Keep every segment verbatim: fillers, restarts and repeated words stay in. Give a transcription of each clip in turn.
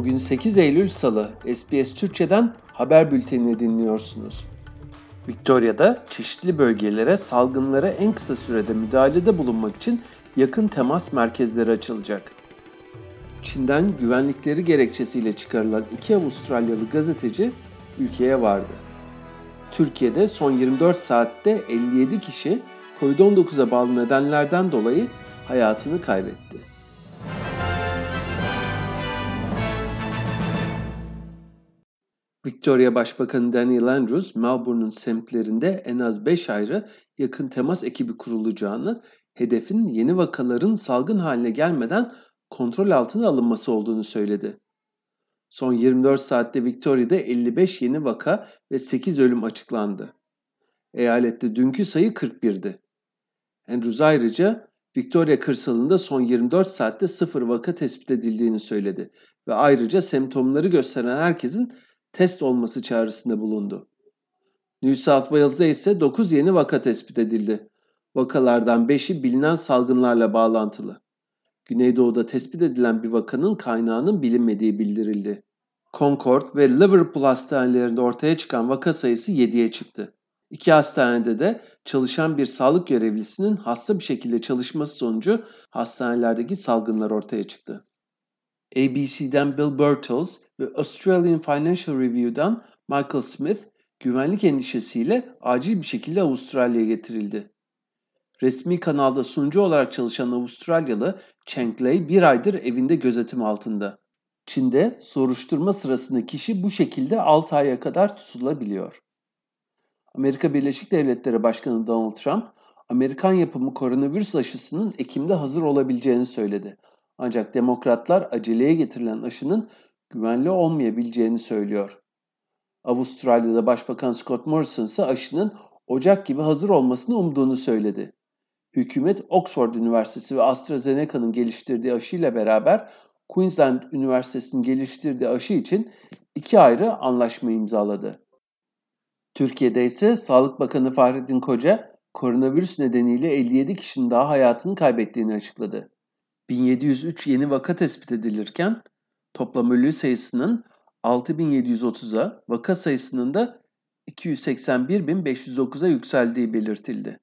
Bugün sekiz Eylül Salı, S B S Türkçe'den haber bültenini dinliyorsunuz. Victoria'da çeşitli bölgelere salgınlara en kısa sürede müdahalede bulunmak için yakın temas merkezleri açılacak. Çin'den güvenlikleri gerekçesiyle çıkarılan iki Avustralyalı gazeteci ülkeye vardı. Türkiye'de son yirmi dört saatte elli yedi kişi kovid on dokuza bağlı nedenlerden dolayı hayatını kaybetti. Victoria Başbakanı Daniel Andrews, Melbourne'un semtlerinde en az beş ayrı yakın temas ekibi kurulacağını, hedefin yeni vakaların salgın haline gelmeden kontrol altına alınması olduğunu söyledi. Son yirmi dört saatte Victoria'da elli beş yeni vaka ve sekiz ölüm açıklandı. Eyalette dünkü sayı kırk birdi. Andrews ayrıca Victoria kırsalında son yirmi dört saatte sıfır vaka tespit edildiğini söyledi ve ayrıca semptomları gösteren herkesin test olması çağrısında bulundu. New South Wales'da ise dokuz yeni vaka tespit edildi. Vakalardan beşi bilinen salgınlarla bağlantılı. Güneydoğu'da tespit edilen bir vakanın kaynağının bilinmediği bildirildi. Concord ve Liverpool hastanelerinde ortaya çıkan vaka sayısı yediye çıktı. İki hastanede de çalışan bir sağlık görevlisinin hasta bir şekilde çalışması sonucu hastanelerdeki salgınlar ortaya çıktı. A B C'den Bill Birtles ve Australian Financial Review'dan Michael Smith güvenlik endişesiyle acil bir şekilde Avustralya'ya getirildi. Resmi kanalda sunucu olarak çalışan Avustralyalı Cheng Lei bir aydır evinde gözetim altında. Çin'de soruşturma sırasında kişi bu şekilde altı aya kadar tutulabiliyor. Amerika Birleşik Devletleri Başkanı Donald Trump, Amerikan yapımı koronavirüs aşısının Ekim'de hazır olabileceğini söyledi. Ancak demokratlar aceleye getirilen aşının güvenli olmayabileceğini söylüyor. Avustralya'da Başbakan Scott Morrison ise aşının Ocak gibi hazır olmasını umduğunu söyledi. Hükümet Oxford Üniversitesi ve AstraZeneca'nın geliştirdiği aşıyla beraber Queensland Üniversitesi'nin geliştirdiği aşı için iki ayrı anlaşma imzaladı. Türkiye'de ise Sağlık Bakanı Fahrettin Koca, koronavirüs nedeniyle elli yedi kişinin daha hayatını kaybettiğini açıkladı. bin yedi yüz üç yeni vaka tespit edilirken toplam ölü sayısının altı bin yedi yüz otuza, vaka sayısının da iki yüz seksen bir bin beş yüz dokuza yükseldiği belirtildi.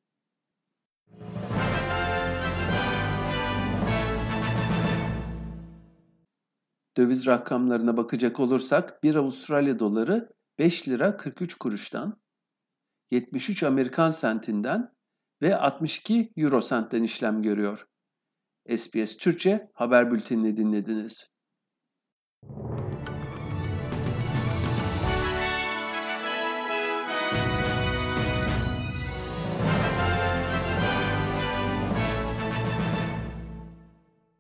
Döviz rakamlarına bakacak olursak bir Avustralya doları beş lira kırk üç kuruştan, yetmiş üç Amerikan sentinden ve altmış iki Euro sentten işlem görüyor. S B S Türkçe haber bültenini dinlediniz.